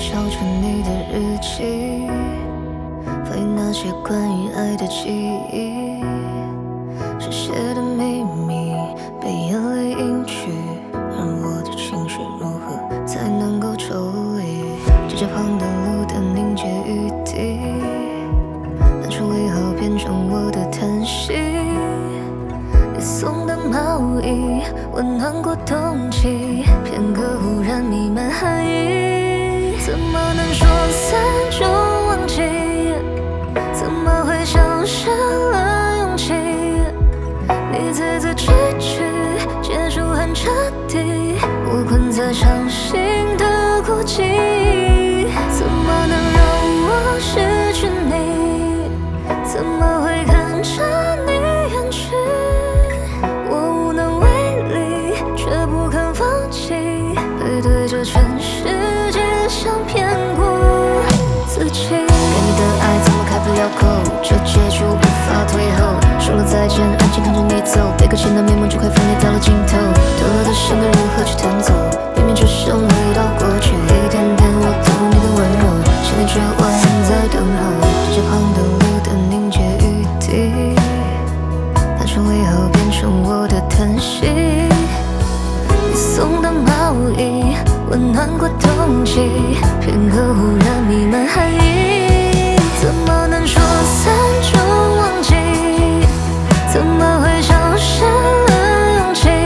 敲着你的日记，翻译那些关于爱的记忆，深写的秘密被眼泪隐去，而我的情绪如何才能够抽离？指甲旁的路灯凝结雨滴，单纯为何变成我的叹息？你送的毛衣温暖过冬季，片刻忽然弥漫寒意，怎么能说散就忘记？怎么会消失了勇气？你字字句句结束很彻底，我困在伤心的孤寂，怎么能让我失去你？怎么会看着你远去？我无能为力，却不肯放弃，背对着全世界想骗过自己。给你的爱怎么开不了口，这结局无法退后。说了再见，安静看着你走，被搁浅的美梦就快分裂到了尽头。丢了的生该如何去弹奏？明明只想回到过去，一点点我懂你的温柔，心里却万在等候。指甲旁的路灯凝结雨滴，单纯为何变成我的叹息？你送的毛衣温暖过冬季，片刻忽然弥漫寒意，怎么能说散就忘记？怎么会消失了勇气？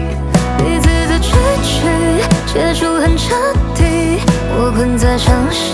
你字字句句结束很彻底，我困在伤心